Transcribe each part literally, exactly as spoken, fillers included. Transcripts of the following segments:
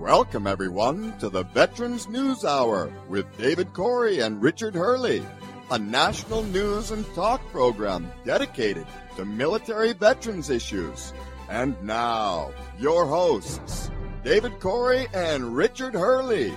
Welcome, everyone, to the Veterans News Hour with David Corey and Richard Hurley, a national news and talk program dedicated to military veterans issues. And now, your hosts, David Corey and Richard Hurley.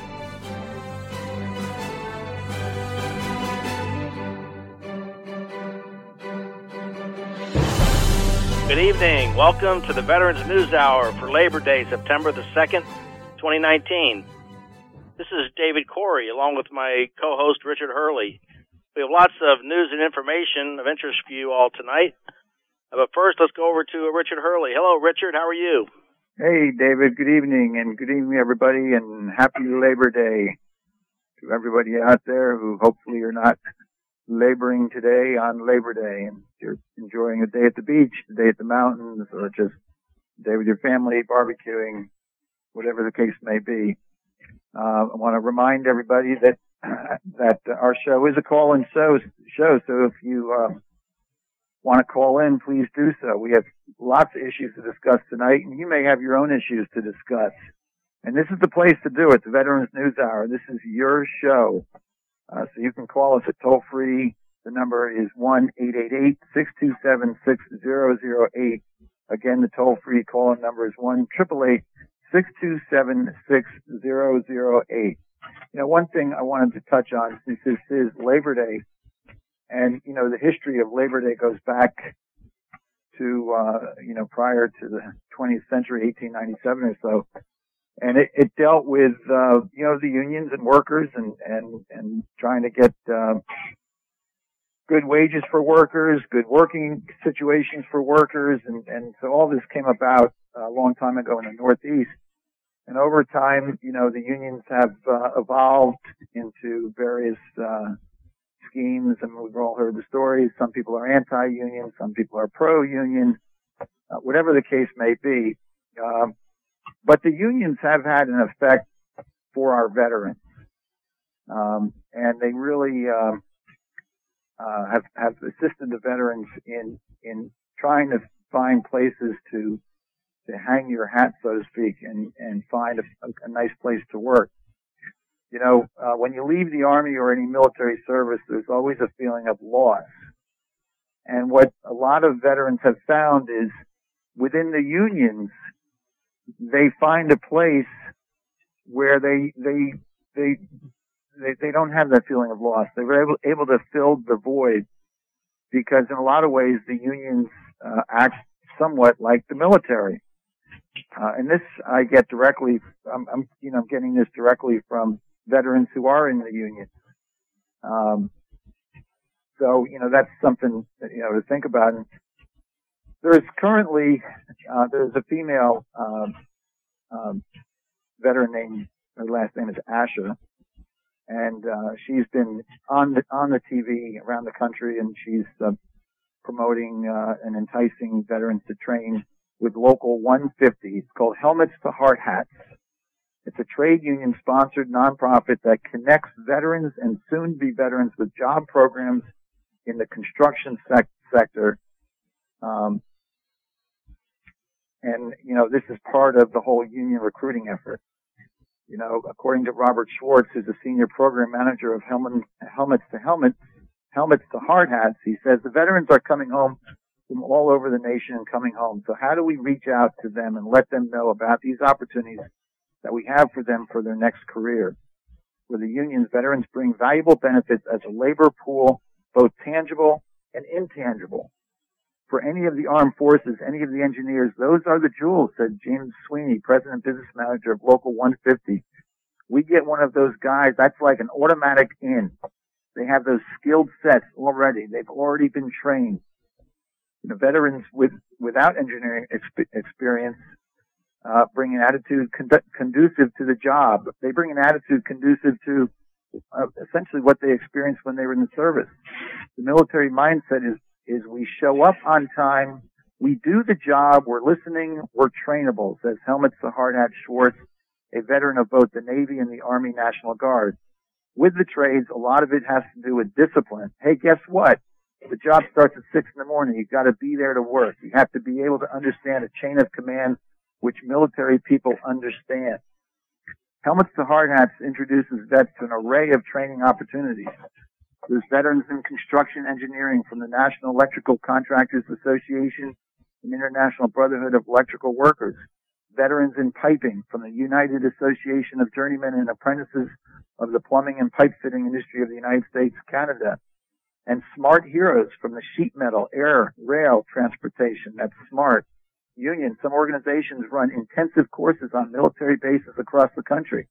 Good evening. Welcome to the Veterans News Hour for Labor Day, September the second, twenty nineteen. This is David Corey, along with my co-host, Richard Hurley. We have lots of news and information of interest for you all tonight. But first, let's go over to Richard Hurley. Hello, Richard. How are you? Hey, David. Good evening, and good evening, everybody, and happy Labor Day to everybody out there who hopefully are not laboring today on Labor Day, and you're enjoying a day at the beach, a day at the mountains, or just a day with your family, barbecuing, whatever the case may be. Uh, I want to remind everybody that uh, that our show is a call-in show, show so if you uh, want to call in, please do so. We have lots of issues to discuss tonight, and you may have your own issues to discuss. And this is the place to do it, the Veterans News Hour. This is your show. Uh, so you can call us at toll free. The number is one eight eight eight, six two seven, six zero zero eight. Again, the toll free call in number is one eight eight eight, six two seven, six zero zero eight. You know, one thing I wanted to touch on, since this is Labor Day, and, you know, the history of Labor Day goes back to, uh, you know, prior to the twentieth century, eighteen ninety-seven or so. And it, it dealt with, uh, you know, the unions and workers and, and, and trying to get, uh, good wages for workers, good working situations for workers. And, and so all this came about a long time ago in the Northeast. And over time, you know, the unions have, uh, evolved into various, uh, schemes. And we've all heard the stories. Some people are anti-union. Some people are pro-union, uh, whatever the case may be. Um, But the unions have had an effect for our veterans, um, and they really uh, uh, have have assisted the veterans in in trying to find places to to hang your hat, so to speak, and and find a, a nice place to work. You know, uh, when you leave the Army or any military service, there's always a feeling of loss, and what a lot of veterans have found is within the unions, they find a place where they, they, they, they, they don't have that feeling of loss. They were able, able to fill the void because in a lot of ways the unions, uh, act somewhat like the military. Uh, and this I get directly, I'm, I'm, you know, I'm getting this directly from veterans who are in the union. Um, so, you know, that's something, you know, to think about. And there's currently, uh, there's a female, um, um, veteran named, her last name is Asha, and, uh, she's been on the, on the T V around the country, and she's, uh, promoting, uh, and enticing veterans to train with Local one fifty. It's called Helmets to Hard Hats. It's a trade union sponsored nonprofit that connects veterans and soon be veterans with job programs in the construction sec- sector. Um, And, you know, this is part of the whole union recruiting effort. You know, according to Robert Schwartz, who's the senior program manager of Helmet, Helmets to Helmets, Helmets to Hard Hats, he says the veterans are coming home from all over the nation and coming home. So how do we reach out to them and let them know about these opportunities that we have for them for their next career? With the unions, veterans bring valuable benefits as a labor pool, both tangible and intangible. For any of the armed forces, any of the engineers, those are the jewels, said James Sweeney, president and business manager of Local one fifty. We get one of those guys, that's like an automatic in. They have those skilled sets already. They've already been trained. You know, veterans with, without engineering exp- experience, uh, bring an attitude con- conducive to the job. They bring an attitude conducive to, uh, essentially what they experienced when they were in the service. The military mindset is, is we show up on time, we do the job, we're listening, we're trainable, says Helmets to Hard Hat Schwartz, a veteran of both the Navy and the Army National Guard. With the trades, a lot of it has to do with discipline. Hey, guess what? The job starts at six in the morning. You've got to be there to work. You have to be able to understand a chain of command, which military people understand. Helmets to Hard Hats introduces vets to an array of training opportunities. There's veterans in construction engineering from the National Electrical Contractors Association and International Brotherhood of Electrical Workers. Veterans in piping from the United Association of Journeymen and Apprentices of the Plumbing and Pipe Fitting Industry of the United States, Canada. And Smart Heroes from the sheet metal, air, rail transportation. That's SMART. Union, some organizations run intensive courses on military bases across the country.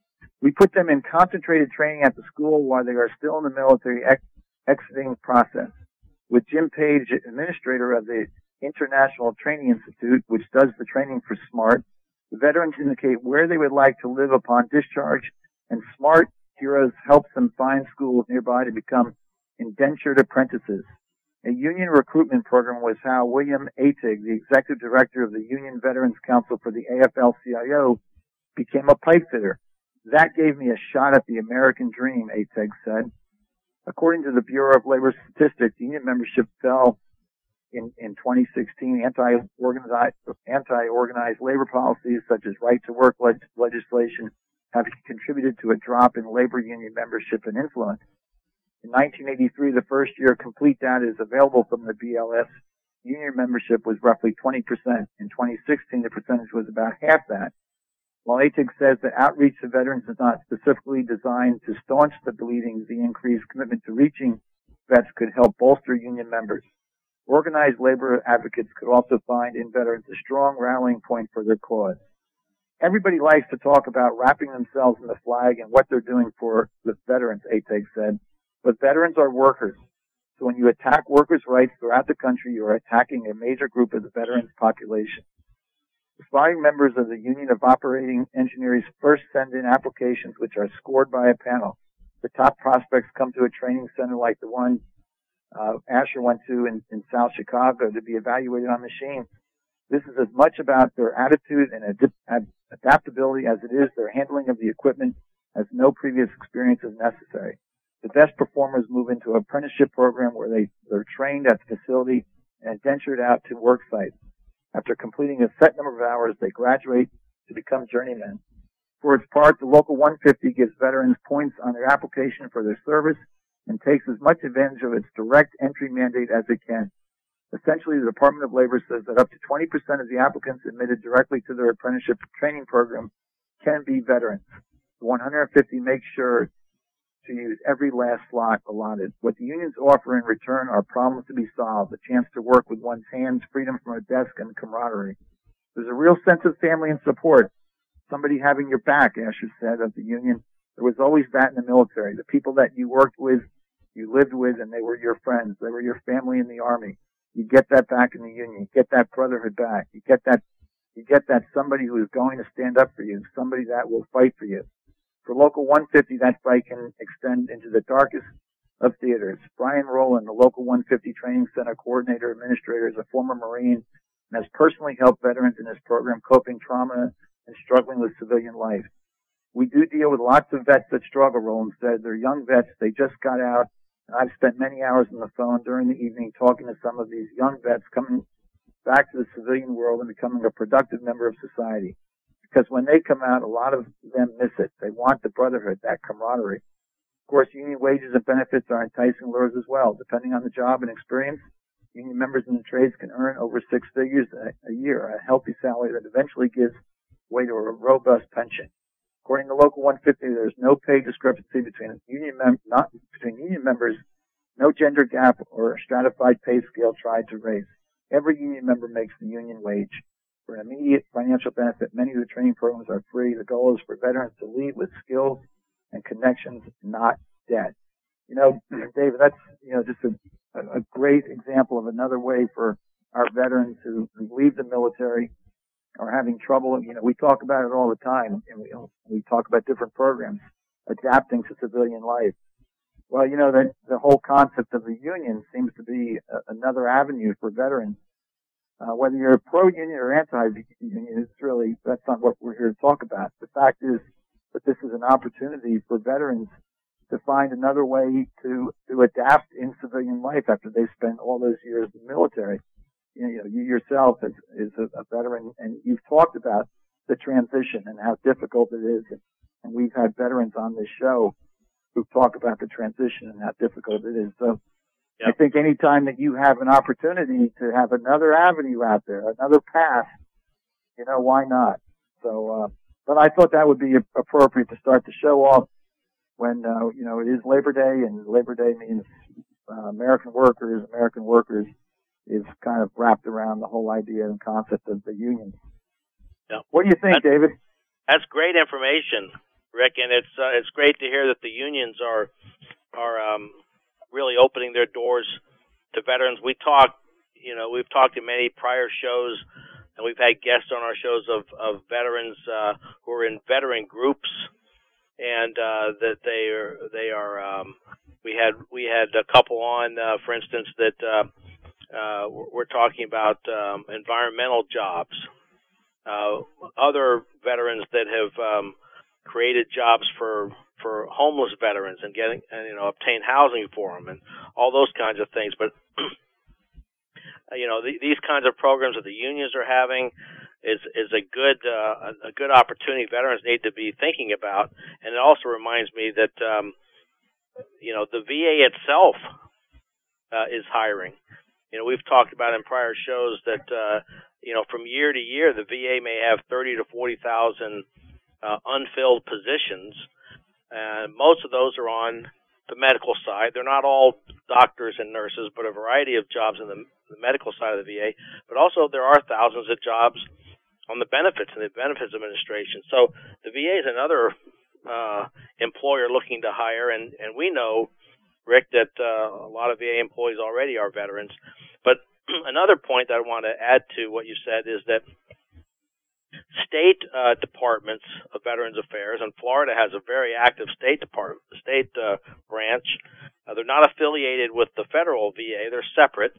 We put them in concentrated training at the school while they are still in the military ex- exiting process. With Jim Page, administrator of the International Training Institute, which does the training for SMART, the veterans indicate where they would like to live upon discharge, and Smart Heroes helps them find schools nearby to become indentured apprentices. A union recruitment program was how William Atig, the executive director of the Union Veterans Council for the A F L C I O, became a pipe fitter. That gave me a shot at the American dream, Atig said. According to the Bureau of Labor Statistics, union membership fell in, in twenty sixteen. Anti-organized, anti-organized labor policies such as right-to-work leg- legislation have contributed to a drop in labor union membership and influence. In nineteen eighty-three, the first year complete data is available from the B L S, union membership was roughly twenty percent. In twenty sixteen, the percentage was about half that. While Atig says that outreach to veterans is not specifically designed to staunch the bleeding, the increased commitment to reaching vets could help bolster union members. Organized labor advocates could also find in veterans a strong rallying point for their cause. Everybody likes to talk about wrapping themselves in the flag and what they're doing for the veterans, Atig said. But veterans are workers. So when you attack workers' rights throughout the country, you are attacking a major group of the veterans population. Aspiring members of the Union of Operating Engineers first send in applications which are scored by a panel. The top prospects come to a training center like the one uh, Asher went to in, in South Chicago to be evaluated on machines. This is as much about their attitude and ad- ad- adaptability as it is their handling of the equipment, as no previous experience is necessary. The best performers move into an apprenticeship program where they, they're trained at the facility and indentured out to work sites. After completing a set number of hours, they graduate to become journeymen. For its part, the Local one fifty gives veterans points on their application for their service and takes as much advantage of its direct entry mandate as it can. Essentially, the Department of Labor says that up to twenty percent of the applicants admitted directly to their apprenticeship training program can be veterans. The one hundred fifty makes sure to use every last slot allotted. What the unions offer in return are problems to be solved, a chance to work with one's hands, freedom from a desk, and camaraderie. There's a real sense of family and support. Somebody having your back, Asher said, of the union. There was always that in the military. The people that you worked with, you lived with, and they were your friends. They were your family in the Army. You get that back in the union. You get that brotherhood back. You get that, you get that somebody who is going to stand up for you, somebody that will fight for you. For Local one fifty, that fight can extend into the darkest of theaters. Brian Rowland, the Local one fifty Training Center Coordinator Administrator, is a former Marine and has personally helped veterans in this program coping trauma and struggling with civilian life. We do deal with lots of vets that struggle, Rowland said. They're young vets. They just got out, and I've spent many hours on the phone during the evening talking to some of these young vets coming back to the civilian world and becoming a productive member of society. Because when they come out, a lot of them miss it. They want the brotherhood, that camaraderie. Of course, union wages and benefits are enticing lures as well. Depending on the job and experience, union members in the trades can earn over six figures a, a year, a healthy salary that eventually gives way to a robust pension. According to Local one fifty, there's no pay discrepancy between union mem- not between union members, no gender gap or stratified pay scale tried to raise. Every union member makes the union wage. For an immediate financial benefit, many of the training programs are free. The goal is for veterans to leave with skills and connections, not debt. You know, David, that's, you know, just a, a great example of another way for our veterans who, who leave the military or having trouble. You know, we talk about it all the time, and we, we talk about different programs adapting to civilian life. Well, you know, the, the whole concept of the union seems to be a, another avenue for veterans. Uh, whether you're pro-union or anti-union, it's really, that's not what we're here to talk about. The fact is that this is an opportunity for veterans to find another way to, to adapt in civilian life after they spent all those years in the military. You know, you yourself is, is a, a veteran, and you've talked about the transition and how difficult it is. And we've had veterans on this show who talk about the transition and how difficult it is. So yep. I think any time that you have an opportunity to have another avenue out there, another path, you know, why not? So, uh, but I thought that would be appropriate to start the show off when, uh, you know, it is Labor Day, and Labor Day means uh, American workers, American workers is kind of wrapped around the whole idea and concept of the unions. Yep. What do you think, that's, David? That's great information, Rick, and it's uh, it's great to hear that the unions are are um, really opening their doors to veterans. We talk, you know, we've talked in many prior shows, and we've had guests on our shows of of veterans uh, who are in veteran groups, and uh, that they are they are. Um, we had we had a couple on, uh, for instance, that uh, uh, we're talking about um, environmental jobs. Uh, other veterans that have um, created jobs for for homeless veterans and getting and you know obtain housing for them and all those kinds of things. But you know the, these kinds of programs that the unions are having is is a good uh, a good opportunity veterans need to be thinking about. And it also reminds me that um, you know the V A itself uh, is hiring. You know we've talked about in prior shows that. Uh, You know, from year to year, the V A may have thirty to forty thousand uh, unfilled positions, and most of those are on the medical side. They're not all doctors and nurses, but a variety of jobs in the, the medical side of the V A. But also, there are thousands of jobs on the benefits and the benefits administration. So the V A is another uh, employer looking to hire, and and we know, Rick, that uh, a lot of V A employees already are veterans, but another point that I want to add to what you said is that state uh, departments of Veterans Affairs, and Florida has a very active state department, state uh, branch. Uh, they're not affiliated with the federal V A; they're separate.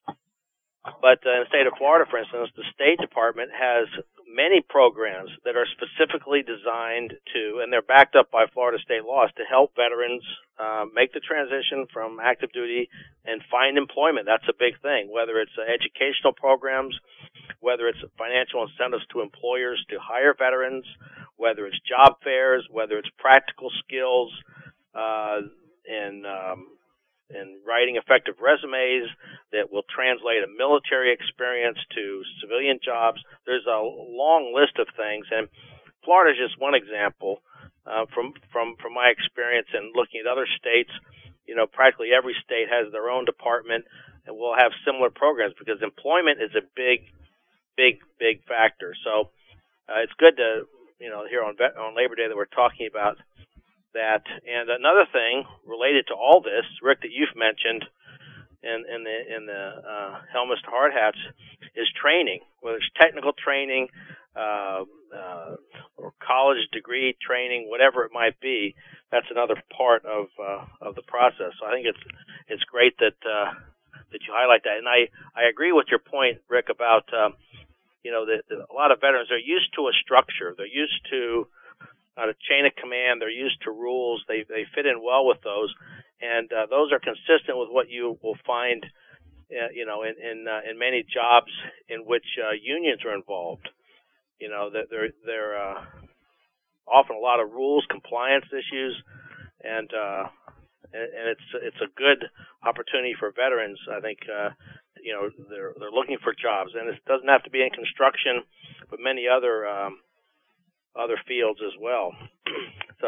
But uh, in the state of Florida, for instance, the State Department has many programs that are specifically designed to, and they're backed up by Florida state laws, to help veterans uh, make the transition from active duty and find employment. That's a big thing, whether it's uh, educational programs, whether it's financial incentives to employers to hire veterans, whether it's job fairs, whether it's practical skills uh, in um, in writing effective resumes that will translate a military experience to civilian jobs. There's a long list of things, and Florida is just one example. Uh, from from from my experience and looking at other states, you know, practically every state has their own department, and will have similar programs because employment is a big, big, big factor. So uh, it's good to, you know, here on on Labor Day that we're talking about that. And another thing related to all this, Rick, that you've mentioned in, in the in the uh, helmets to hard hats, is training, whether it's technical training uh, uh, or college degree training, whatever it might be. That's another part of uh, of the process. So I think it's it's great that uh, that you highlight that. And I, I agree with your point, Rick, about um, you know that, that a lot of veterans are used to a structure. They're used to Uh, the chain of command. They're used to rules. They they fit in well with those, and uh, those are consistent with what you will find, uh, you know, in in, uh, in many jobs in which uh, unions are involved. You know, that they're they're uh, often a lot of rules, compliance issues, and uh, and, and it's it's a good opportunity for veterans. I think uh, you know they're they're looking for jobs, and it doesn't have to be in construction, but many other um, other fields as well. So,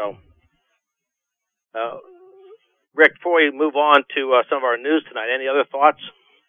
uh, Rick, before we move on to uh, some of our news tonight, any other thoughts?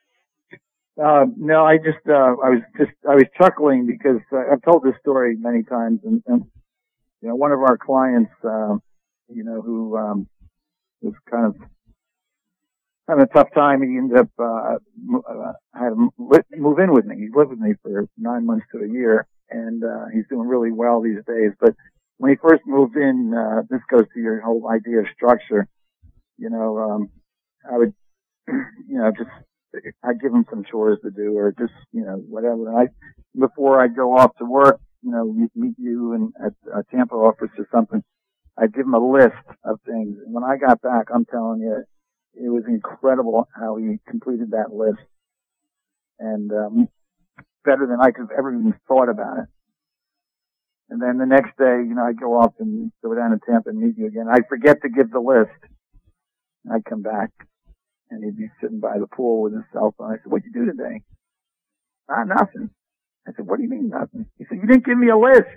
Uh, no, I just, uh, I was just, I was chuckling because uh, I've told this story many times, and, and you know, one of our clients, uh, you know, who um, was kind of having a tough time. He ended up uh, uh, had to move in with me. He lived with me for nine months to a year. And, uh, he's doing really well these days. But when he first moved in, uh, this goes to your whole idea of structure. You know, um, I would, you know, just, I'd give him some chores to do or just, you know, whatever. And I, before I'd go off to work, you know, meet, meet you in at a Tampa office or something, I'd give him a list of things. And when I got back, I'm telling you, it was incredible how he completed that list. And, um, better than I could have ever even thought about it. And then the next day, you know, I go off and go down to Tampa and meet you again. I forget to give the list. I come back, and he'd be sitting by the pool with his cell phone. I said, "What'd you do today?" "Ah, nothing." I said, "What do you mean nothing?" He said, "You didn't give me a list."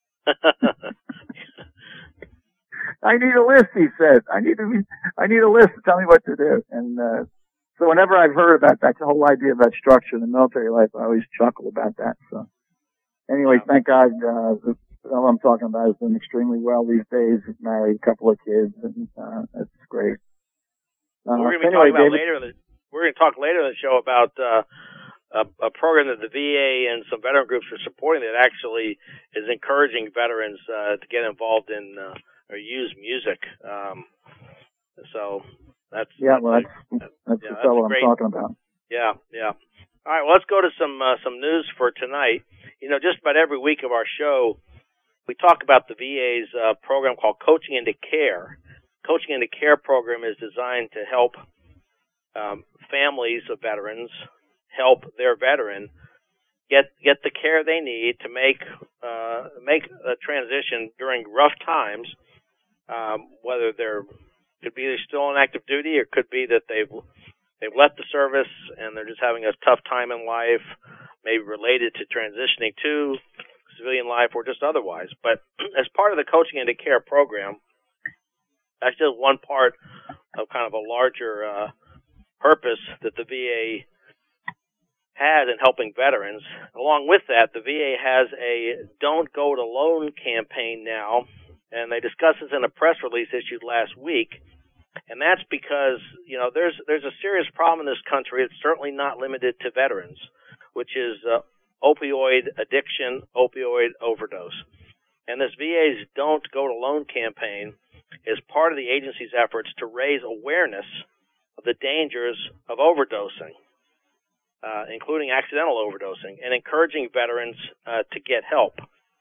I need a list, he said. I need to, I need a list to tell me what to do. And, uh, so whenever I've heard about that, the whole idea about structure in the military life, I always chuckle about that. So anyway, yeah. Thank God, uh, the fellow I'm talking about is doing extremely well these days. He's married, a couple of kids, and, uh, that's great. Uh, we're going to be anyway, talking about David, later in the, we're going to talk later in the show about, uh, A, a program that the V A and some veteran groups are supporting that actually is encouraging veterans uh, to get involved in uh, or use music. Um, so that's yeah, well, that's that's yeah, the fellow I'm talking about. Yeah, yeah. All right, well, let's go to some uh, some news for tonight. You know, just about every week of our show, we talk about the V A's uh, program called Coaching into Care. Coaching into Care program is designed to help um, families of veterans help their veteran get get the care they need to make uh, make a transition during rough times. Um, whether they're could be they're still on active duty, or could be that they've they've left the service and they're just having a tough time in life, maybe related to transitioning to civilian life or just otherwise. But as part of the Coaching into Care program, that's just one part of kind of a larger uh, purpose that the V A has in helping veterans. Along with that, the V A has a Don't Go It Alone campaign now, and they discussed this in a press release issued last week. And that's because, you know, there's there's a serious problem in this country. It's certainly not limited to veterans, which is uh, opioid addiction, opioid overdose. And this V A's Don't Go It Alone campaign is part of the agency's efforts to raise awareness of the dangers of overdosing, Uh, including accidental overdosing, and encouraging veterans uh, to get help.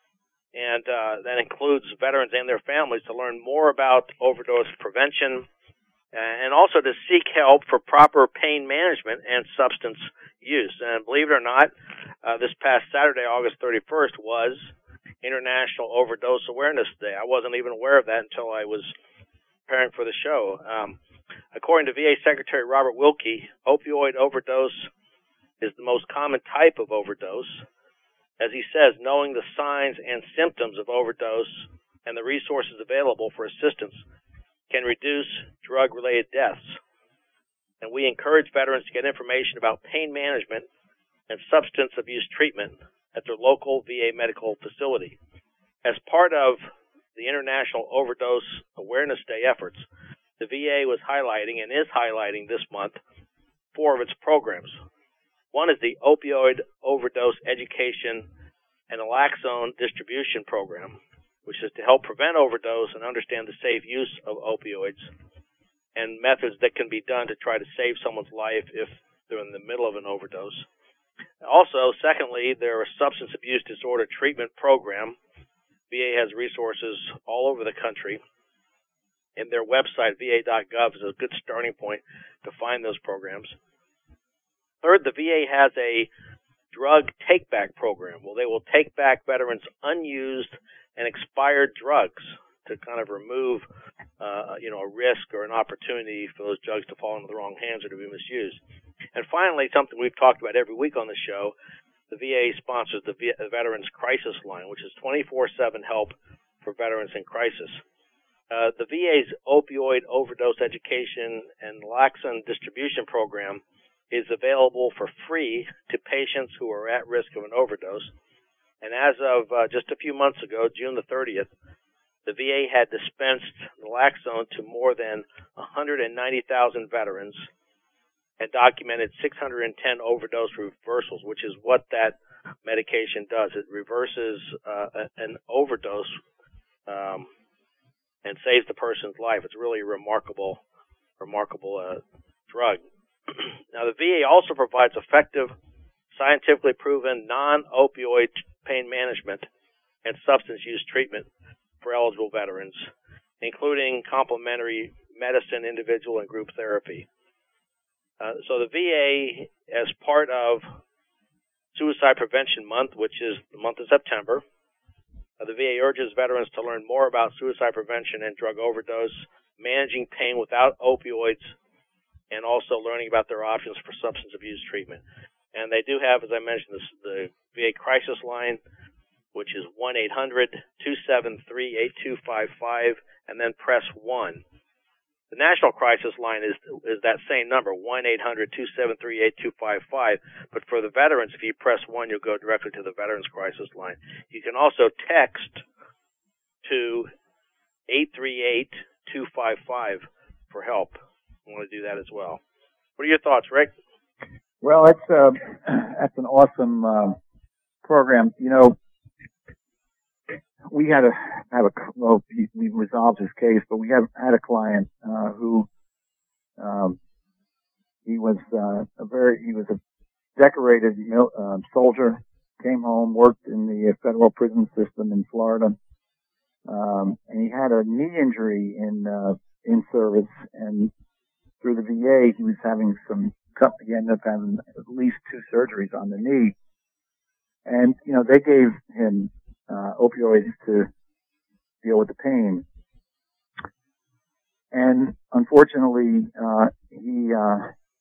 And uh, that includes veterans and their families to learn more about overdose prevention, and also to seek help for proper pain management and substance use. And believe it or not, uh, this past Saturday, August thirty-first, was International Overdose Awareness Day. I wasn't even aware of that until I was preparing for the show. Um, according to V A Secretary Robert Wilkie, opioid overdose is the most common type of overdose. As he says, knowing the signs and symptoms of overdose and the resources available for assistance can reduce drug-related deaths. And we encourage veterans to get information about pain management and substance abuse treatment at their local V A medical facility. As part of the International Overdose Awareness Day efforts, the V A was highlighting and is highlighting this month four of its programs. One is the Opioid Overdose Education and Naloxone Distribution Program, which is to help prevent overdose and understand the safe use of opioids and methods that can be done to try to save someone's life if they're in the middle of an overdose. Also, secondly, there are Substance Abuse Disorder Treatment Program. V A has resources all over the country, and their website, V A dot gov, is a good starting point to find those programs. Third, the V A has a drug take-back program. Well, they will take back veterans' unused and expired drugs to kind of remove, uh, you know, a risk or an opportunity for those drugs to fall into the wrong hands or to be misused. And finally, something we've talked about every week on the show, the V A sponsors the v- Veterans Crisis Line, which is twenty-four seven help for veterans in crisis. Uh, the V A's Opioid Overdose Education and Naloxone Distribution Program is available for free to patients who are at risk of an overdose. And as of uh, just a few months ago, June the thirtieth, the V A had dispensed naloxone to more than one hundred ninety thousand veterans and documented six hundred ten overdose reversals, which is what that medication does. It reverses uh, an overdose um, and saves the person's life. It's really a remarkable, remarkable uh, drug. Now, the V A also provides effective, scientifically proven, non-opioid pain management and substance use treatment for eligible veterans, including complementary medicine, individual, and group therapy. Uh, so the V A, as part of Suicide Prevention Month, which is the month of September, Uh, the V A urges veterans to learn more about suicide prevention and drug overdose, managing pain without opioids, and also learning about their options for substance abuse treatment. And they do have, as I mentioned, this, the V A crisis line, which is one eight hundred two seven three eight two five five, and then press one. The national crisis line is is that same number, one eight hundred two seven three eight two five five. But for the veterans, if you press one, you'll go directly to the Veterans Crisis Line. You can also text to eight three eight two five five for help. I want to do that as well. What are your thoughts, Rick? Well, that's uh, that's an awesome uh, program. You know, we had a have a well, we resolved his case, but we have had a client uh, who um, he was uh, a very he was a decorated mil, uh, soldier. Came home, worked in the federal prison system in Florida, um, and he had a knee injury in uh, in service. And through the V A, he was having some. He ended up having at least two surgeries on the knee, and you know they gave him uh, opioids to deal with the pain. And unfortunately, uh, he uh,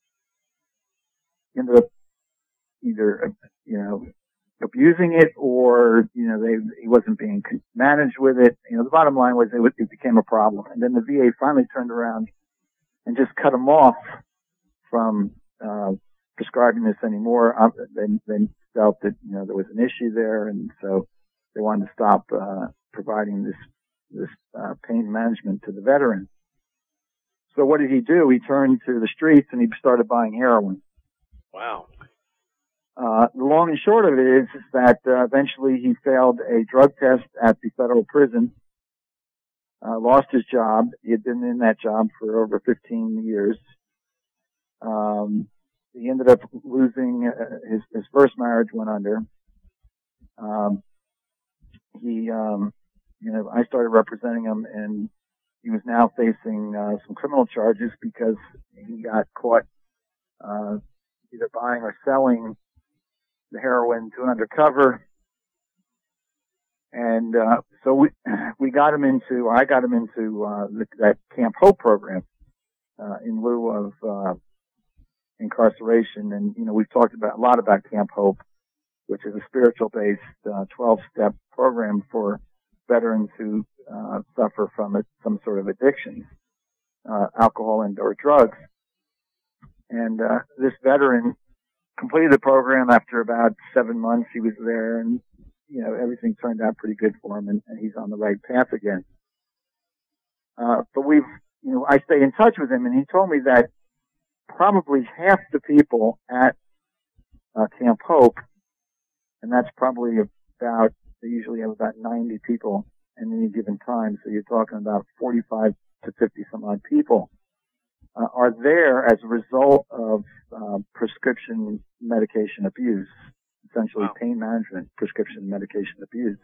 ended up either you know abusing it, or you know they he wasn't being managed with it. You know the bottom line was it, was, it became a problem, and then the V A finally turned around and just cut him off from uh, prescribing this anymore. Um, they, they felt that, you know, there was an issue there, and so they wanted to stop uh, providing this this uh, pain management to the veteran. So what did he do? He turned to the streets and he started buying heroin. Wow. Uh, the long and short of it is, is that uh, eventually he failed a drug test at the federal prison, uh, lost his job. He had been in that job for over fifteen years. Um, he ended up losing uh, his, his first marriage went under. Um, he, um, you know, I started representing him, and he was now facing uh, some criminal charges because he got caught uh, either buying or selling the heroin to an undercover. And uh, so we we got him into, I got him into uh, the, that Camp Hope program uh, in lieu of uh, incarceration. And, you know, we've talked about a lot about Camp Hope, which is a spiritual-based uh, twelve-step program for veterans who uh, suffer from a, some sort of addiction, uh, alcohol and or drugs. And uh, this veteran completed the program after about seven months. He was there, and you know everything turned out pretty good for him, and, and he's on the right path again. Uh, but we've, you know, I stay in touch with him, and he told me that probably half the people at uh, Camp Hope, and that's probably about, they usually have about ninety people at any given time, so you're talking about forty-five to fifty some odd people, uh, are there as a result of uh, prescription medication abuse, essentially wow. pain management, prescription medication abuse.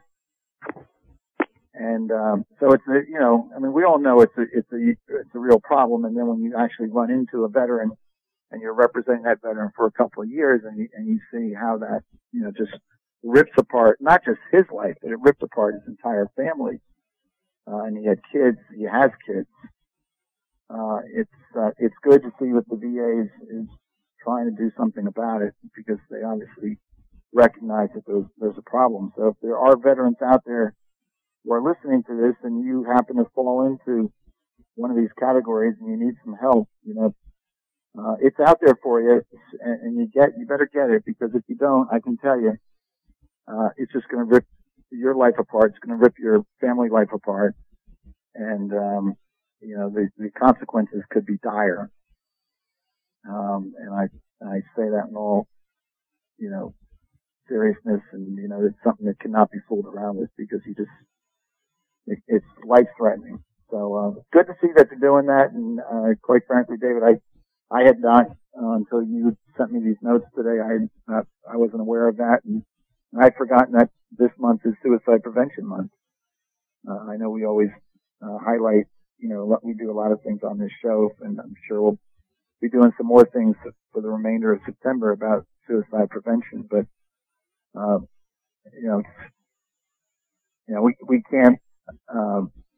And um, so it's a, you know, I mean, we all know it's a it's a it's a real problem. And then when you actually run into a veteran and you're representing that veteran for a couple of years, and you, and you see how that, you know, just rips apart not just his life, but it ripped apart his entire family. Uh, and he had kids, he has kids. Uh, it's uh, it's good to see that the V A is, is trying to do something about it, because they obviously recognize that there's there's a problem. So if there are veterans out there who are listening to this and you happen to fall into one of these categories and you need some help, you know, uh, it's out there for you, and, and you get, you better get it, because if you don't, I can tell you, uh, it's just going to rip your life apart. It's going to rip your family life apart. And, um, you know, the, the consequences could be dire. Um, and I, I say that in all, you know, seriousness, and, you know, it's something that cannot be fooled around with, because you just, it, it's life-threatening. So, uh, good to see that they're doing that. And, uh, quite frankly, David, I, I had not, uh, until you sent me these notes today, I, uh, I wasn't aware of that. And I'd forgotten that this month is Suicide Prevention Month. Uh, I know we always, uh, highlight, you know, we do a lot of things on this show, and I'm sure we'll be doing some more things for the remainder of September about suicide prevention. But, uh, you know, you know, we we can't uh,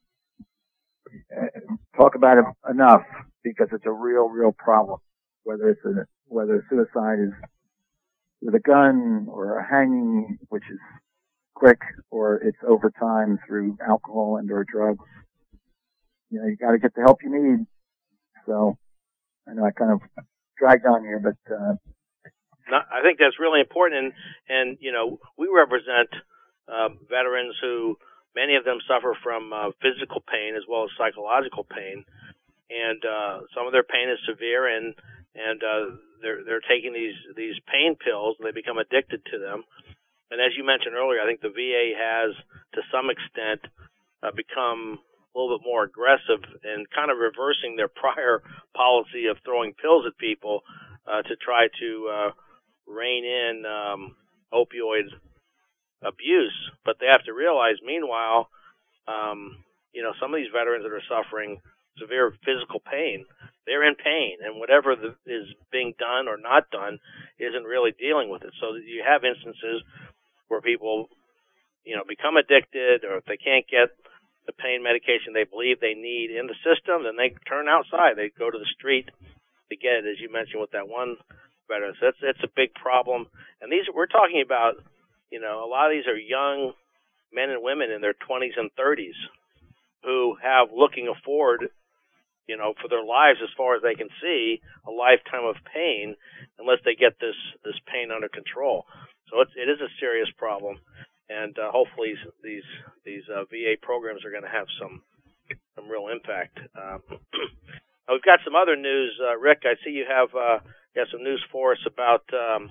talk about it enough because it's a real, real problem. Whether it's a whether suicide is with a gun or a hanging, which is quick, or it's over time through alcohol and or drugs. You know, you got to get the help you need. So I know I kind of dragged on here, but uh, no, I think that's really important. And and you know, we represent uh, veterans who many of them suffer from uh, physical pain as well as psychological pain, and uh, some of their pain is severe, and and uh, they're they're taking these these pain pills, and they become addicted to them. And as you mentioned earlier, I think the V A has, to some extent, uh, become a little bit more aggressive in kind of reversing their prior policy of throwing pills at people uh, to try to uh, rein in um, opioid abuse. But they have to realize, meanwhile, um, you know, some of these veterans that are suffering severe physical pain, they're in pain, and whatever the, is being done or not done isn't really dealing with it. So you have instances where people, you know, become addicted, or if they can't get the pain medication they believe they need in the system, then they turn outside. They go to the street to get it, as you mentioned with that one veteran. So that's, that's a big problem. And these, we're talking about, you know, a lot of these are young men and women in their twenties and thirties who have looking forward, you know, for their lives as far as they can see, a lifetime of pain unless they get this, this pain under control. So it's, it is a serious problem, and uh, hopefully these these uh, V A programs are going to have some some real impact. Um, we've got some other news, uh, Rick. I see you have uh, got some news for us about um,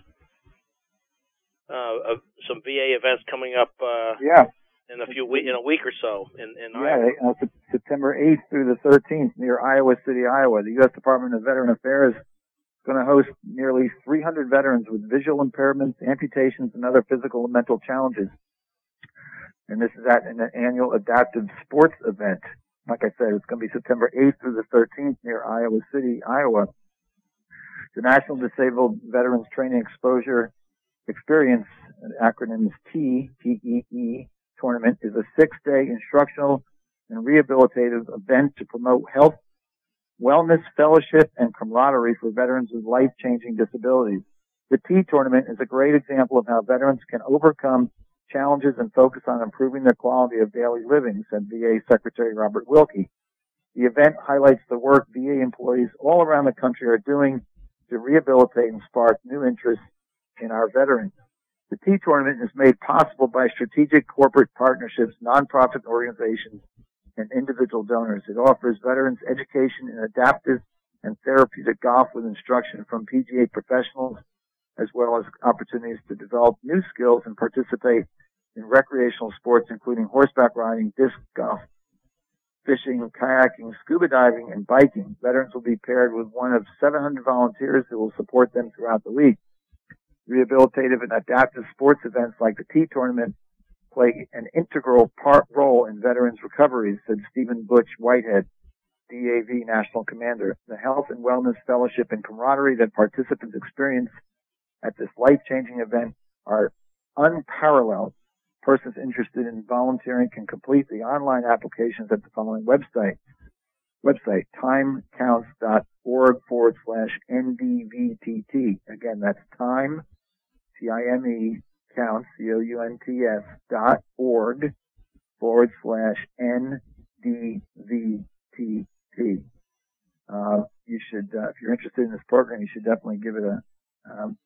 uh, uh, some V A events coming up. Uh, yeah. In a few we- in a week or so in, in yeah, Iowa. Uh, September eighth through the thirteenth near Iowa City, Iowa. The U S Department of Veteran Affairs going to host nearly three hundred veterans with visual impairments, amputations, and other physical and mental challenges. And this is at an annual adaptive sports event. Like I said, it's going to be September eighth through the thirteenth near Iowa City, Iowa. The National Disabled Veterans Training Exposure Experience, the acronym is T, T E E, tournament, is a six-day instructional and rehabilitative event to promote health, wellness, fellowship, and camaraderie for veterans with life-changing disabilities. The T tournament is a great example of how veterans can overcome challenges and focus on improving their quality of daily living, said V A Secretary Robert Wilkie. The event highlights the work V A employees all around the country are doing to rehabilitate and spark new interest in our veterans. The T tournament is made possible by strategic corporate partnerships, nonprofit organizations, and individual donors. It offers veterans education in adaptive and therapeutic golf with instruction from P G A professionals, as well as opportunities to develop new skills and participate in recreational sports, including horseback riding, disc golf, fishing, kayaking, scuba diving, and biking. Veterans will be paired with one of seven hundred volunteers who will support them throughout the week. Rehabilitative and adaptive sports events like the T tournament play an integral part role in veterans' recovery, said Stephen Butch Whitehead, D A V National Commander. The health and wellness fellowship and camaraderie that participants experience at this life-changing event are unparalleled. Persons interested in volunteering can complete the online applications at the following website. Website, timecounts.org forward slash NDVTT. Again, that's time, T I M E, counts, C O U N T S, dot org forward slash N D V T T. Uh, you should, uh, if you're interested in this program, you should definitely give it a, um,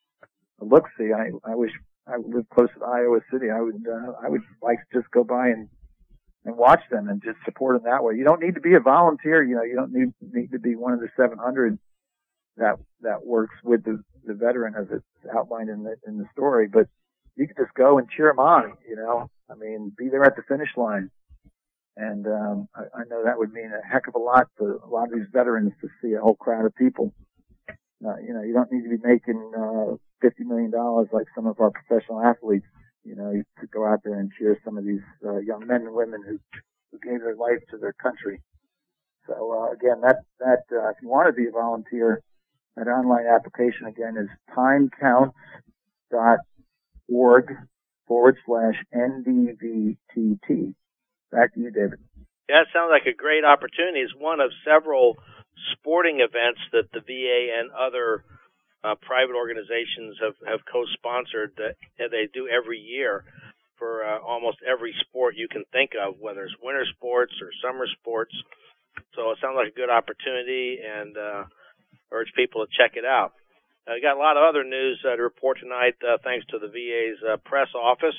a look-see. I, I wish I live close to Iowa City. I would, uh, I would like to just go by and, and watch them and just support them that way. You don't need to be a volunteer. You know, you don't need, need to be one of the seven hundred that, that works with the, the veteran as it's outlined in the, in the story, but you can just go and cheer them on, you know. I mean, be there at the finish line. And, um, I, I know that would mean a heck of a lot to a lot of these veterans to see a whole crowd of people. Uh, you know, you don't need to be making, uh, fifty million dollars like some of our professional athletes, you know, to go out there and cheer some of these, uh, young men and women who, who gave their life to their country. So, uh, again, that, that, uh, if you want to be a volunteer, that online application again is timecounts dot org forward slash N D V T T. Back to you, David. Yeah, that sounds like a great opportunity. It's one of several sporting events that the V A and other uh, private organizations have, have co-sponsored that they do every year for uh, almost every sport you can think of, whether it's winter sports or summer sports. So it sounds like a good opportunity, and uh, urge people to check it out. I uh, got a lot of other news uh, to report tonight, uh, thanks to the V A's uh, press office.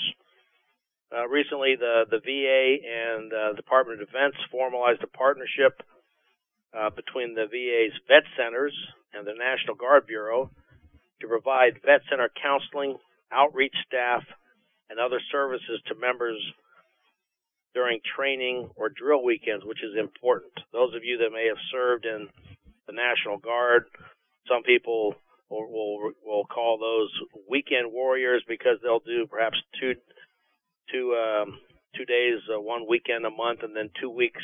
Uh, recently, the, the V A and uh, Department of Defense formalized a partnership uh, between the V A's vet centers and the National Guard Bureau to provide vet center counseling, outreach staff, and other services to members during training or drill weekends, which is important. Those of you that may have served in the National Guard, some people will, will, will call those weekend warriors because they'll do perhaps two two um, two days, uh, one weekend a month, and then two weeks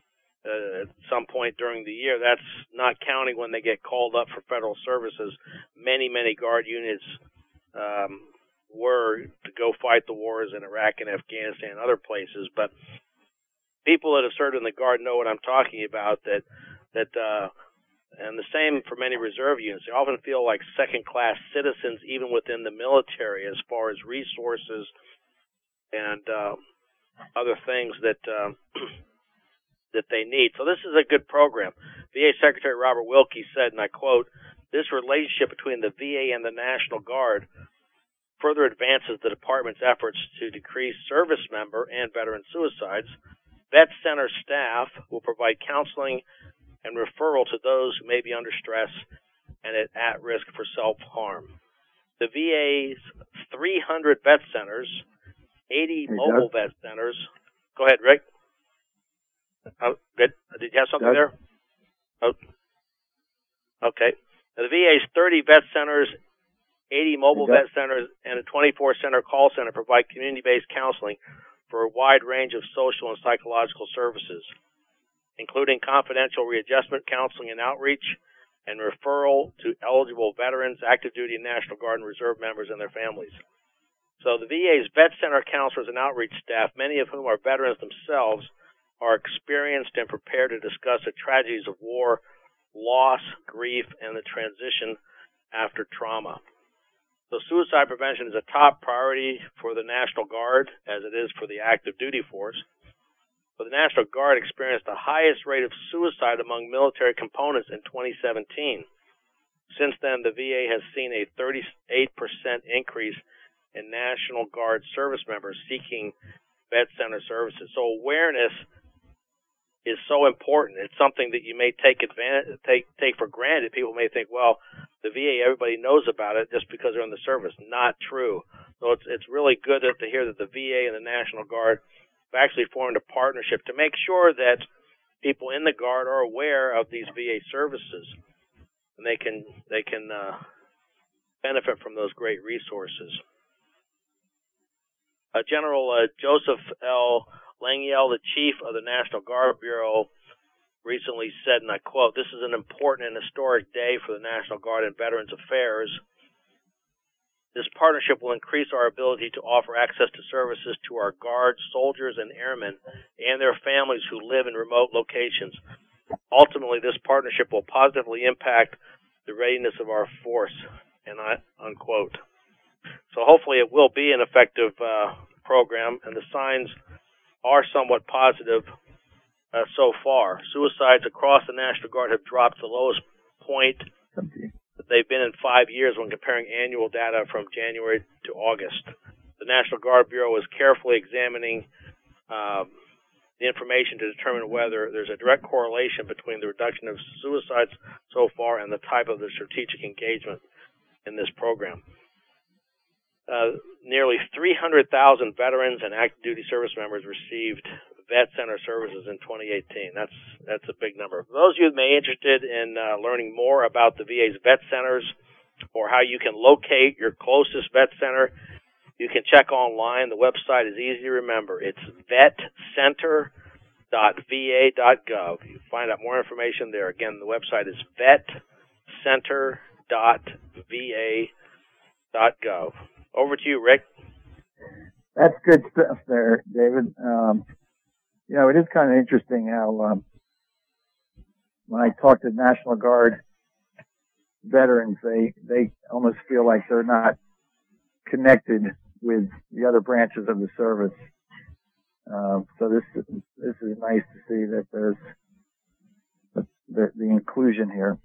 uh, at some point during the year. That's not counting when they get called up for federal services. Many, many Guard units um, were to go fight the wars in Iraq and Afghanistan and other places. But people that have served in the Guard know what I'm talking about, that, that uh, and the same for many reserve units. They often feel like second-class citizens even within the military as far as resources and uh, other things that uh, that they need. So this is a good program. V A Secretary Robert Wilkie said, and I quote, "This relationship between the V A and the National Guard further advances the department's efforts to decrease service member and veteran suicides. Vet center staff will provide counseling and referral to those who may be under stress and at, at risk for self-harm. The V A's three hundred vet centers, eighty hey, mobile Doug. vet centers." Go ahead, Rick. Oh, good. Did you have something Doug? there? Oh. Okay. The V A's thirty vet centers, eighty mobile hey, vet centers, and a twenty-four center call center provide community-based counseling for a wide range of social and psychological services, including confidential readjustment counseling and outreach, and referral to eligible veterans, active duty, and National Guard and Reserve members and their families. So the V A's vet center counselors and outreach staff, many of whom are veterans themselves, are experienced and prepared to discuss the tragedies of war, loss, grief, and the transition after trauma. So suicide prevention is a top priority for the National Guard, as it is for the active duty force. But the National Guard experienced the highest rate of suicide among military components in twenty seventeen. Since then, the V A has seen a thirty-eight percent increase in National Guard service members seeking vet center services. So awareness is so important. It's something that you may take advantage, take take for granted. People may think, well, the V A, everybody knows about it just because they're in the service. Not true. So it's it's really good to hear that the V A and the National Guard have actually formed a partnership to make sure that people in the Guard are aware of these V A services, and they can they can uh, benefit from those great resources. Uh, General uh, Joseph L. Langiel, the chief of the National Guard Bureau, recently said, and I quote, "This is an important and historic day for the National Guard and Veterans Affairs. This partnership will increase our ability to offer access to services to our Guards, soldiers, and airmen and their families who live in remote locations. Ultimately, this partnership will positively impact the readiness of our force," and I, unquote. So hopefully it will be an effective uh, program, and the signs are somewhat positive uh, so far. Suicides across the National Guard have dropped to the lowest point that they've been in five years when comparing annual data from January to August. The National Guard Bureau is carefully examining um, the information to determine whether there's a direct correlation between the reduction of suicides so far and the type of the strategic engagement in this program. Uh, nearly three hundred thousand veterans and active duty service members received vet center services in twenty eighteen. That's that's a big number. For those of you who may be interested in uh, learning more about the V A's vet centers or how you can locate your closest vet center, you can check online. The website is easy to remember. It's vet center dot v a dot gov. You can find out more information there. Again, the website is vet center dot v a dot gov. Over to you, Rick. That's good stuff there, David. Um, you know, it is kind of interesting how um, when I talk to National Guard veterans, they they almost feel like they're not connected with the other branches of the service. Uh, so this this is nice to see that there's the, the, the inclusion here.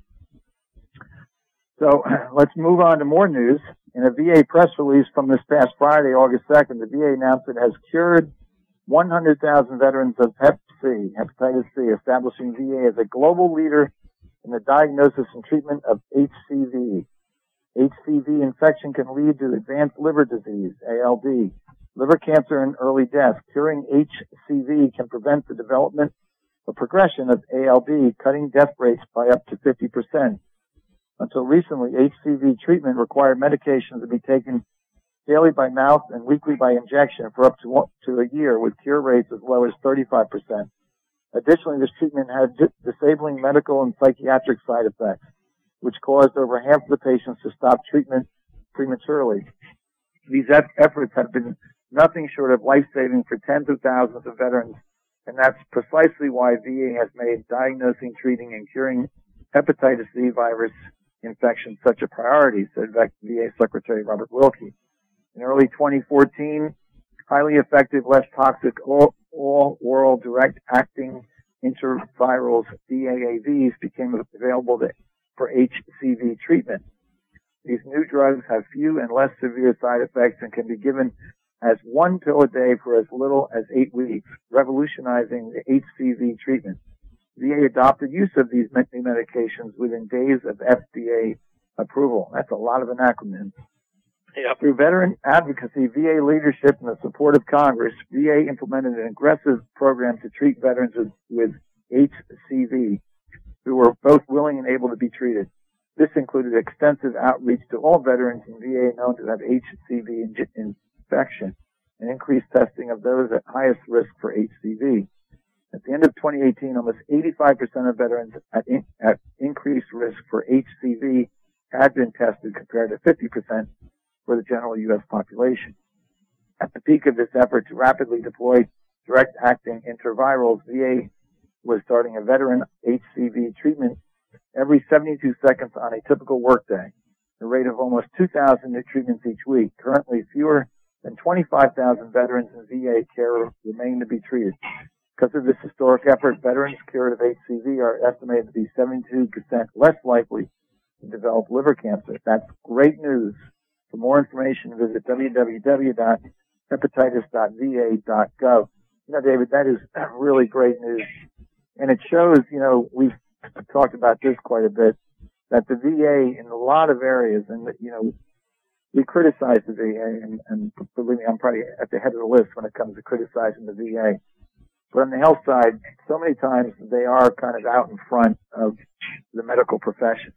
So let's move on to more news. In a V A press release from this past Friday, August second, the V A announced it has cured one hundred thousand veterans of Hep C, hepatitis C, establishing V A as a global leader in the diagnosis and treatment of H C V. H C V infection can lead to advanced liver disease, A L D, liver cancer, and early death. Curing H C V can prevent the development or progression of A L D, cutting death rates by up to fifty percent. Until recently, H C V treatment required medications to be taken daily by mouth and weekly by injection for up to, one, to a year, with cure rates as low as thirty-five percent. Additionally, this treatment had disabling medical and psychiatric side effects, which caused over half of the patients to stop treatment prematurely. These efforts have been nothing short of life-saving for tens of thousands of veterans, and that's precisely why V A has made diagnosing, treating, and curing hepatitis C virus infection such a priority, said V A Secretary Robert Wilkie. In early twenty fourteen, highly effective, less toxic, all, all oral direct-acting intervirals, D A A Vs, became available to, for H C V treatment. These new drugs have few and less severe side effects and can be given as one pill a day for as little as eight weeks, revolutionizing the H C V treatment. V A adopted use of these new medications within days of F D A approval. That's a lot of an acronym. Yep. Through veteran advocacy, V A leadership, and the support of Congress, V A implemented an aggressive program to treat veterans with, with H C V who were both willing and able to be treated. This included extensive outreach to all veterans in V A known to have H C V infection and increased testing of those at highest risk for H C V. At the end of twenty eighteen, almost eighty-five percent of veterans at, in, at increased risk for H C V had been tested, compared to fifty percent for the general U S population. At the peak of this effort to rapidly deploy direct-acting intervirals, V A was starting a veteran H C V treatment every seventy-two seconds on a typical workday, a rate of almost two thousand new treatments each week. Currently, fewer than twenty-five thousand veterans in V A care remain to be treated. Because of this historic effort, veterans cured of H C V are estimated to be seventy-two percent less likely to develop liver cancer. That's great news. For more information, visit w w w dot hepatitis dot v a dot gov. You know, David, that is really great news. And it shows, you know, we've talked about this quite a bit, that the V A in a lot of areas, and, you know, we criticize the V A, and, and believe me, I'm probably at the head of the list when it comes to criticizing the V A. But on the health side, so many times they are kind of out in front of the medical profession.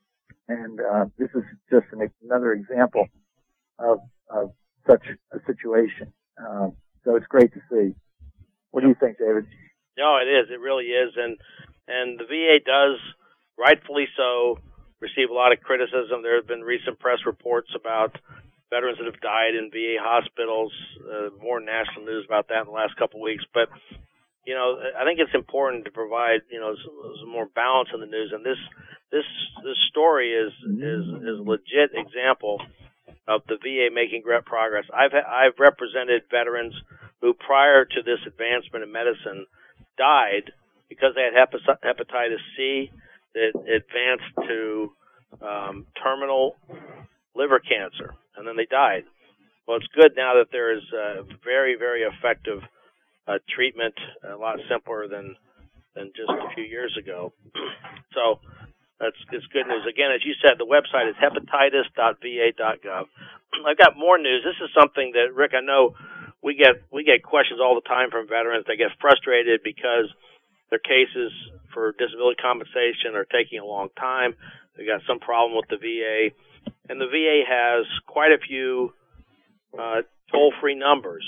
And uh, this is just an, another example of, of such a situation. Um, so it's great to see. What do you think, David? No, it is. It really is. And and the V A does, rightfully so, receive a lot of criticism. There have been recent press reports about veterans that have died in V A hospitals, uh, more national news about that in the last couple of weeks. But, you know, I think it's important to provide, you know, some, some more balance in the news. And this this this story is is is a legit example of the V A making great progress. I've I've represented veterans who, prior to this advancement in medicine, died because they had hepatitis C that advanced to um, terminal liver cancer, and then they died. Well, it's good now that there is a very, very effective uh, treatment, a lot simpler than than just a few years ago. So that's it's good news. Again, as you said, the website is hepatitis dot v a dot gov. I've got more news. This is something that, Rick, I know we get we get questions all the time from veterans. They get frustrated because their cases for disability compensation are taking a long time. They got some problem with the V A. And the V A has quite a few uh, toll-free numbers,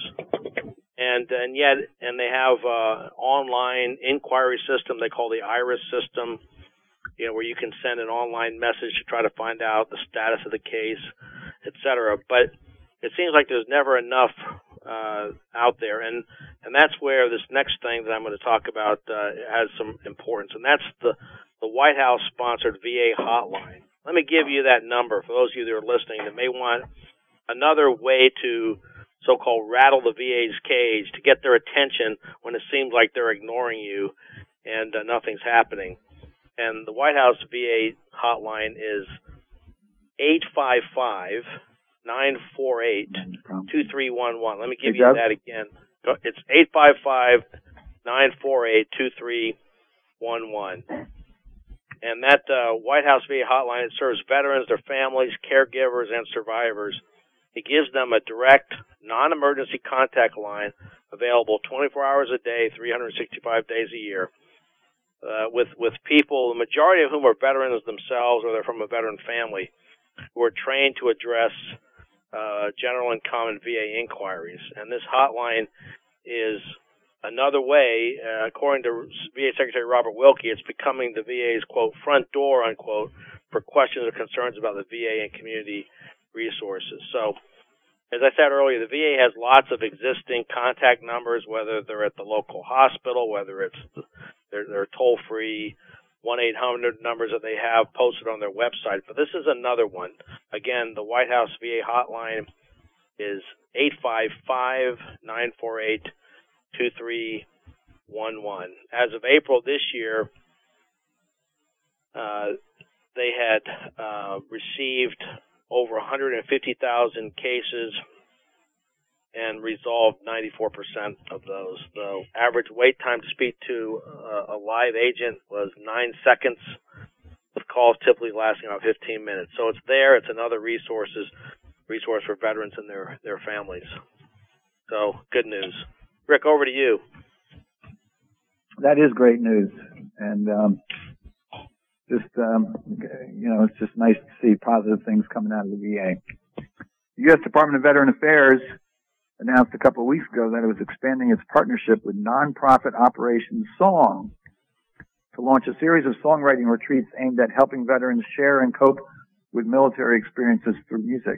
and and yet and they have uh, online inquiry system they call the IRIS system, you know, where you can send an online message to try to find out the status of the case, et cetera. But it seems like there's never enough uh, out there, and and that's where this next thing that I'm going to talk about uh, has some importance, and that's the the White House sponsored V A hotline. Let me give you that number for those of you that are listening that may want another way to so-called rattle the V A's cage, to get their attention when it seems like they're ignoring you and uh, nothing's happening. And the White House V A hotline is eight five five, nine four eight, two three one one. Let me give you that again. It's eight five five, nine four eight, two three one one. And that uh, White House V A hotline, it serves veterans, their families, caregivers, and survivors. It gives them a direct, non-emergency contact line available twenty-four hours a day, three hundred sixty-five days a year, uh, with, with people, the majority of whom are veterans themselves or they're from a veteran family, who are trained to address uh, general and common V A inquiries. And this hotline is another way, uh, according to V A Secretary Robert Wilkie, it's becoming the V A's, quote, front door, unquote, for questions or concerns about the V A and community resources. So, as I said earlier, the V A has lots of existing contact numbers, whether they're at the local hospital, whether it's the, their, their toll-free one eight hundred numbers that they have posted on their website. But this is another one. Again, the White House V A hotline is eight five five, nine four eight, two three one one. As of April this year, uh, they had uh, received over one hundred fifty thousand cases and resolved ninety-four percent of those. The average wait time to speak to uh, a live agent was nine seconds, with calls typically lasting about fifteen minutes. So it's there. It's another resources resource for veterans and their, their families. So good news. Rick, over to you. That is great news. And um, just, um, you know, it's just nice to see positive things coming out of the V A. The U S Department of Veteran Affairs announced a couple of weeks ago that it was expanding its partnership with nonprofit Operation Song to launch a series of songwriting retreats aimed at helping veterans share and cope with military experiences through music.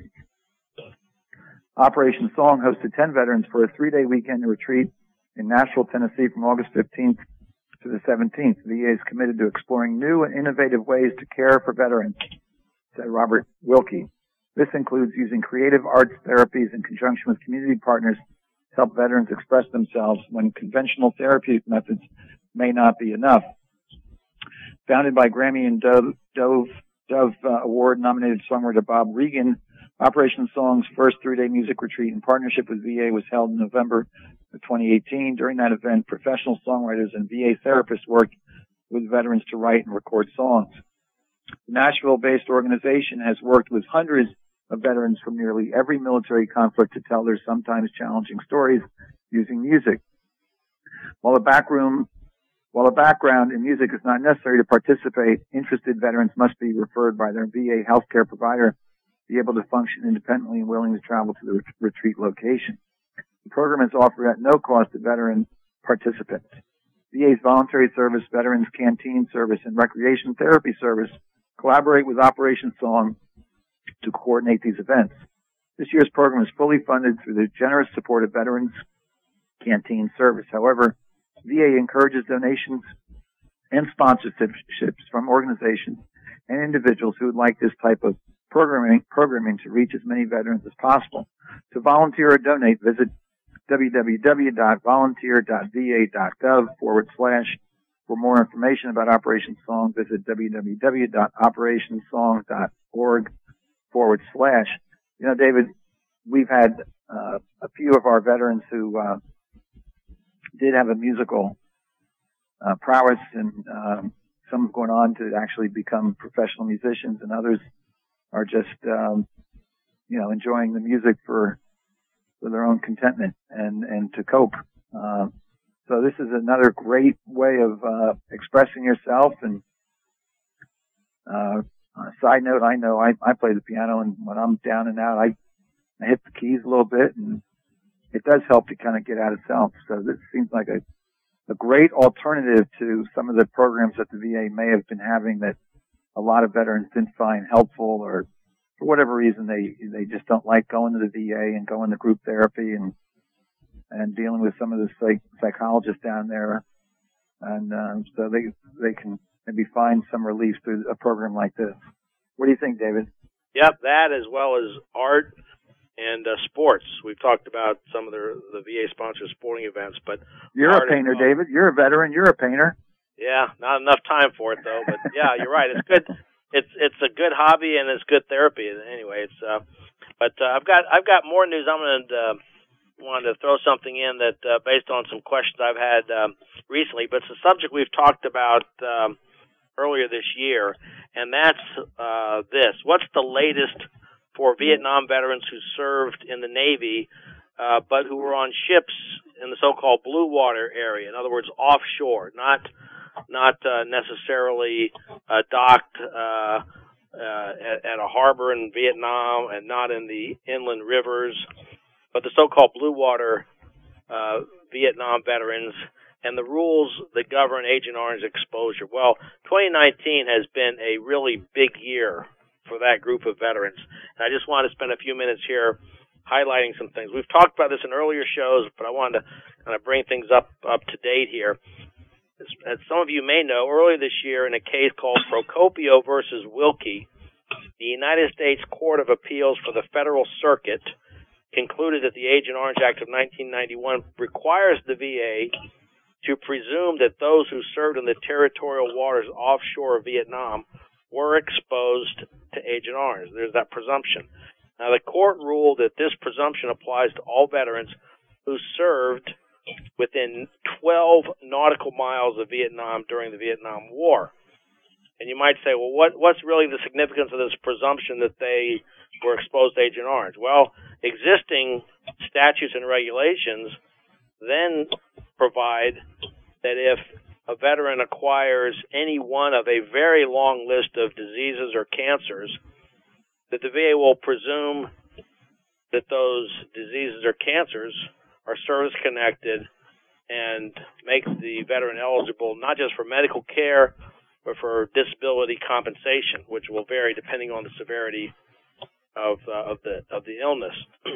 Operation Song hosted ten veterans for a three-day weekend retreat in Nashville, Tennessee from August fifteenth to the seventeenth. The V A is committed to exploring new and innovative ways to care for veterans, said Robert Wilkie. This includes using creative arts therapies in conjunction with community partners to help veterans express themselves when conventional therapeutic methods may not be enough. Founded by Grammy and Dove, Dove, Dove uh, Award-nominated songwriter Bob Regan, Operation Song's first three-day music retreat in partnership with V A was held in November of twenty eighteen. During that event, professional songwriters and V A therapists worked with veterans to write and record songs. The Nashville-based organization has worked with hundreds of veterans from nearly every military conflict to tell their sometimes challenging stories using music. While a backroom, while a background in music is not necessary to participate, interested veterans must be referred by their V A healthcare provider, be able to function independently and willing to travel to the retreat location. The program is offered at no cost to veteran participants. V A's voluntary service, Veterans Canteen Service, and Recreation Therapy Service collaborate with Operation Song to coordinate these events. This year's program is fully funded through the generous support of Veterans Canteen Service. However, V A encourages donations and sponsorships from organizations and individuals who would like this type of programming, programming to reach as many veterans as possible. To volunteer or donate, visit www.volunteer.va.gov forward slash. For more information about Operation Song, visit www.operationsong.org forward slash. You know, David, we've had uh, a few of our veterans who uh, did have a musical uh, prowess, and um, some have gone on to actually become professional musicians, and others are just, um, you know, enjoying the music for for their own contentment and, and to cope. Uh, so this is another great way of uh, expressing yourself. And uh, on a side note, I know I, I play the piano, and when I'm down and out, I, I hit the keys a little bit, and it does help to kind of get out of self. So this seems like a, a great alternative to some of the programs that the V A may have been having that a lot of veterans didn't find helpful, or for whatever reason they they just don't like going to the V A and going to group therapy. And and dealing with some of the psych- psychologists down there. And uh, so they they can maybe find some relief through a program like this. What do you think, David? Yep, that as well as art and uh, sports. We've talked about some of the the V A-sponsored sporting events, but you're a painter, well. David. You're a veteran. You're a painter. Yeah, not enough time for it though. But yeah, you're right. It's good. It's it's a good hobby and it's good therapy. Anyway, it's uh, but uh, I've got I've got more news. I'm going to uh, wanted to throw something in that uh, based on some questions I've had um, recently, but it's a subject we've talked about um, earlier this year, and that's uh, this: what's the latest for Vietnam veterans who served in the Navy, uh, but who were on ships in the so-called blue water area? In other words, offshore, not not uh, necessarily uh, docked uh, uh, at, at a harbor in Vietnam and not in the inland rivers, but the so-called blue water uh, Vietnam veterans and the rules that govern Agent Orange exposure. Well, twenty nineteen has been a really big year for that group of veterans. And I just want to spend a few minutes here highlighting some things. We've talked about this in earlier shows, but I wanted to kind of bring things up, up to date here. As some of you may know, earlier this year in a case called Procopio versus Wilkie, the United States Court of Appeals for the Federal Circuit concluded that the Agent Orange Act of nineteen ninety-one requires the V A to presume that those who served in the territorial waters offshore of Vietnam were exposed to Agent Orange. There's that presumption. Now, the court ruled that this presumption applies to all veterans who served within twelve nautical miles of Vietnam during the Vietnam War. And you might say, well, what, what's really the significance of this presumption that they were exposed to Agent Orange? Well, existing statutes and regulations then provide that if a veteran acquires any one of a very long list of diseases or cancers, that the V A will presume that those diseases or cancers are service-connected and make the veteran eligible not just for medical care, but for disability compensation, which will vary depending on the severity of uh, of the of the illness.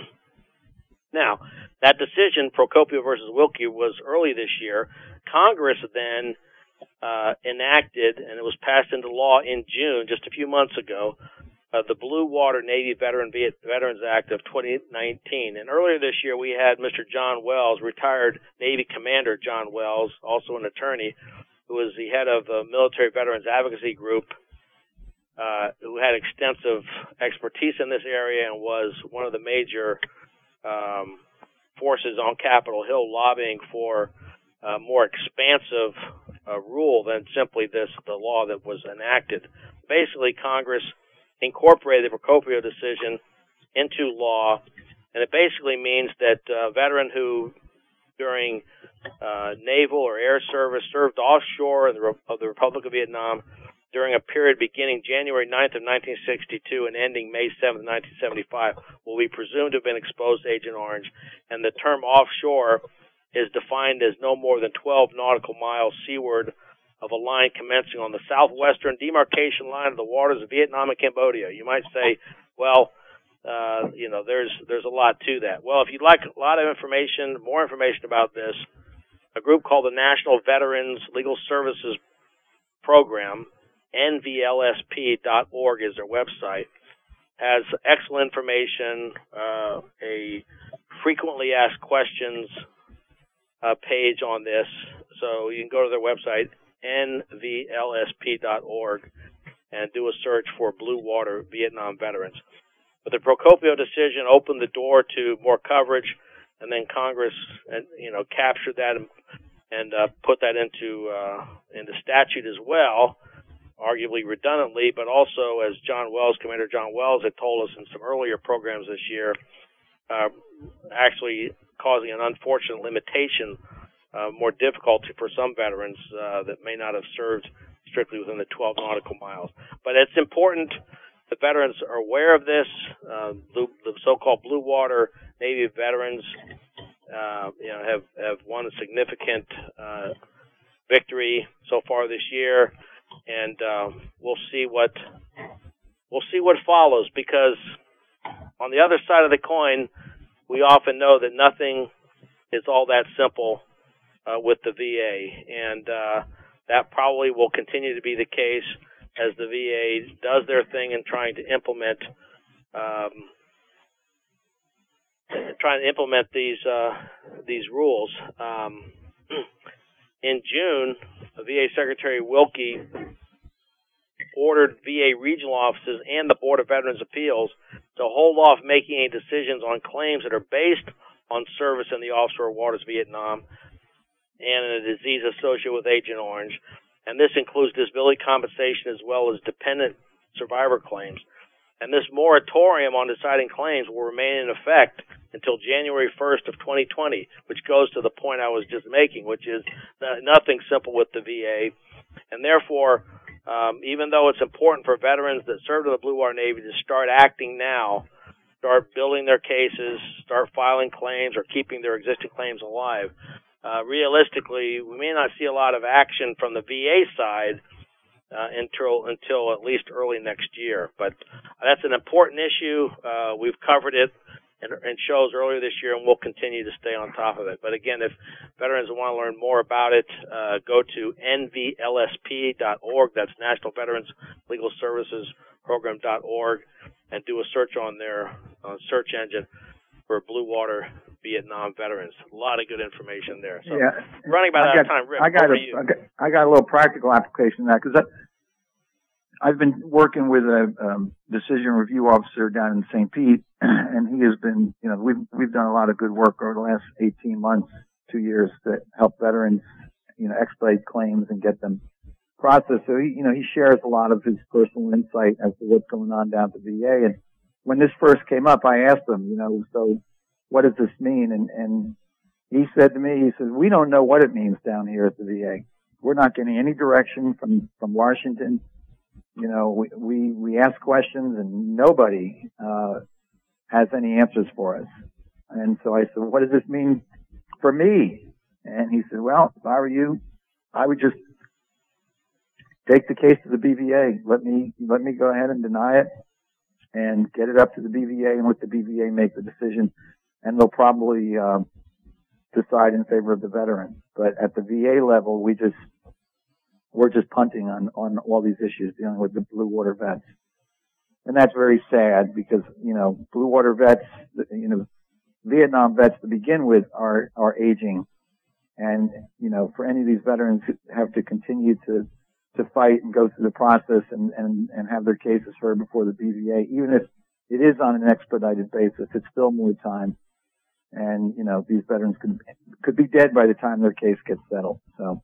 Now, that decision, Procopio versus Wilkie, was early this year. Congress then uh, enacted, and it was passed into law in June, just a few months ago, uh, the Blue Water Navy Veteran Veterans Act of twenty nineteen. And earlier this year, we had Mister John Wells, retired Navy Commander John Wells, also an attorney, who was the head of the Military Veterans Advocacy Group, uh, who had extensive expertise in this area and was one of the major um, forces on Capitol Hill lobbying for a more expansive uh, rule than simply this, the law that was enacted. Basically, Congress incorporated the Procopio decision into law, and it basically means that a veteran who during uh, naval or air service served offshore of the, of the Republic of Vietnam during a period beginning January ninth of nineteen sixty-two and ending May seventh, nineteen seventy-five will be presumed to have been exposed to Agent Orange, and the term offshore is defined as no more than twelve nautical miles seaward of a line commencing on the southwestern demarcation line of the waters of Vietnam and Cambodia. You might say, well, uh, you know, there's there's a lot to that. Well, if you'd like a lot of information, more information about this, a group called the National Veterans Legal Services Program, N V L S P dot org is their website, has excellent information, uh, a frequently asked questions uh, page on this. So you can go to their website, N V L S P dot org, and do a search for Blue Water Vietnam veterans. But the Procopio decision opened the door to more coverage, and then Congress, you know, captured that and, and uh, put that into uh, into statute as well, arguably redundantly, but also, as John Wells, Commander John Wells, had told us in some earlier programs this year, uh, actually causing an unfortunate limitation, uh, more difficulty for some veterans uh, that may not have served strictly within the twelve nautical miles. But it's important the veterans are aware of this. Uh, the, the so-called Blue Water Navy veterans, uh, you know, have, have won a significant uh, victory so far this year, and uh, we'll see what we'll see what follows. Because on the other side of the coin, we often know that nothing it's all that simple uh, with the V A. And uh, that probably will continue to be the case as the V A does their thing in trying to implement um, trying to implement these uh, these rules. Um, in June, V A Secretary Wilkie ordered V A regional offices and the Board of Veterans Appeals to hold off making any decisions on claims that are based on service in the offshore waters of Vietnam and a disease associated with Agent Orange. And this includes disability compensation as well as dependent survivor claims. And this moratorium on deciding claims will remain in effect until January first of twenty twenty, which goes to the point I was just making, which is nothing simple with the V A. And therefore, um, even though it's important for veterans that served in the Blue Water Navy to start acting now, start building their cases, start filing claims, or keeping their existing claims alive, uh, realistically, we may not see a lot of action from the V A side Uh, until until at least early next year. But that's an important issue. Uh, we've covered it in, in shows earlier this year, and we'll continue to stay on top of it. But again, if veterans want to learn more about it, uh, go to N V L S P dot org. That's National Veterans Legal Services Program dot org, and do a search on their uh, search engine for Blue Water Vietnam veterans. A lot of good information there. So, yeah. running about I out got, of time, Rick, I got, over a, to you. I got, I got a little practical application of that because I've been working with a um, decision review officer down in Saint Pete, and he has been, you know, we've we've done a lot of good work over the last eighteen months, two years to help veterans, you know, expedite claims and get them processed. So he, you know, he shares a lot of his personal insight as to what's going on down at the V A. And when this first came up, I asked him, you know, so what does this mean? And, and he said to me, he says, we don't know what it means down here at the V A. We're not getting any direction from, from Washington. You know, we, we, we ask questions and nobody, uh, has any answers for us. And so I said, what does this mean for me? And he said, well, if I were you, I would just take the case to the B V A. Let me, let me go ahead and deny it and get it up to the B V A and let the B V A make the decision. And they'll probably, uh, decide in favor of the veteran. But at the V A level, we just, we're just punting on, on all these issues dealing with the Blue Water vets. And that's very sad because, you know, Blue Water vets, you know, Vietnam vets to begin with are, are aging. And, you know, for any of these veterans who have to continue to, to fight and go through the process and, and, and have their cases heard before the B V A, even if it is on an expedited basis, it's still more time. And, you know, these veterans could, could be dead by the time their case gets settled. So.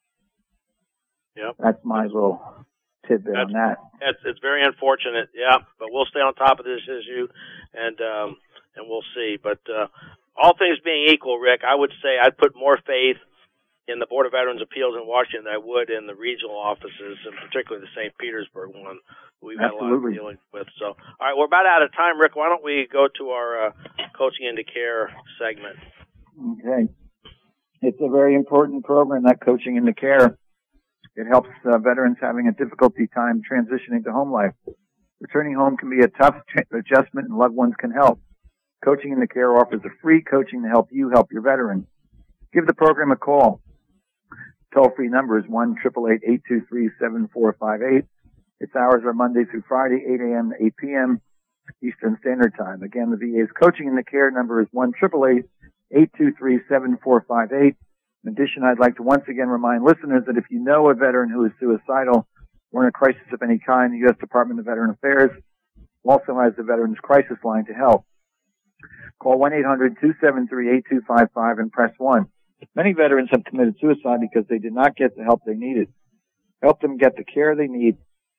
Yep. That's my little tidbit That's, on that. It's, it's very unfortunate, yeah, but we'll stay on top of this issue, and um, and we'll see. But uh, all things being equal, Rick, I would say I'd put more faith in the Board of Veterans Appeals in Washington than I would in the regional offices, and particularly the Saint Petersburg one we've had Absolutely. a lot of dealing with. So, all right, we're about out of time, Rick. Why don't we go to our uh, Coaching into Care segment? Okay. It's a very important program, that Coaching into Care. It helps uh, veterans having a difficulty time transitioning to home life. Returning home can be a tough tra- adjustment, and loved ones can help. Coaching into Care offers a free coaching to help you help your veteran. Give the program a call. Toll-free number is one eight eight eight, eight two three, seven four five eight. Its hours are Monday through Friday, eight a.m. to eight p.m. Eastern Standard Time. Again, the V A's Coaching into Care number is one eight eight eight, eight two three, seven four five eight. In addition, I'd like to once again remind listeners that if you know a veteran who is suicidal or in a crisis of any kind, the U S Department of Veteran Affairs also has the Veterans Crisis Line to help. Call one eight hundred, two seven three, eight two five five and press one. Many veterans have committed suicide because they did not get the help they needed. Help them get the care they need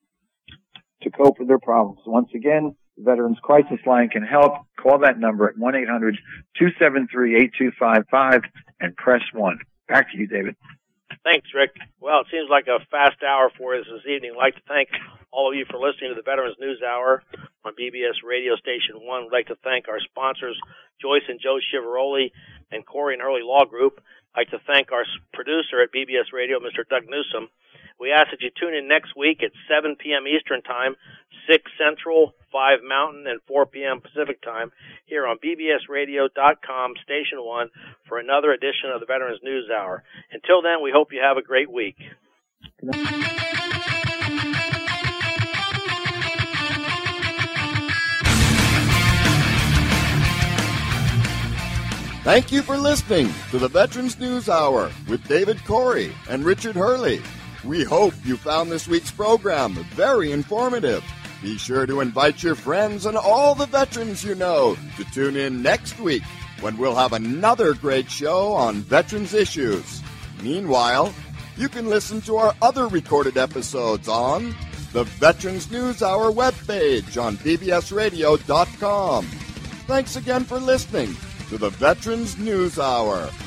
to cope with their problems. Once again, the Veterans Crisis Line can help. Call that number at one eight hundred, two seven three, eight two five five and press one. Back to you, David. Thanks, Rick. Well, it seems like a fast hour for us this evening. I'd like to thank all of you for listening to the Veterans News Hour on B B S Radio Station one. We'd like to thank our sponsors, Joyce and Joe Chivaroli and Corey and Hurley Law Group. I'd like to thank our producer at B B S Radio, Mister Doug Newsom. We ask that you tune in next week at seven p.m. Eastern Time, six Central, five Mountain, and four p.m. Pacific Time here on B B S radio dot com, Station one, for another edition of the Veterans News Hour. Until then, we hope you have a great week. Thank you for listening to the Veterans News Hour with David Corey and Richard Hurley. We hope you found this week's program very informative. Be sure to invite your friends and all the veterans you know to tune in next week when we'll have another great show on veterans issues. Meanwhile, you can listen to our other recorded episodes on the Veterans News Hour webpage on B B S radio dot com. Thanks again for listening to the Veterans News Hour.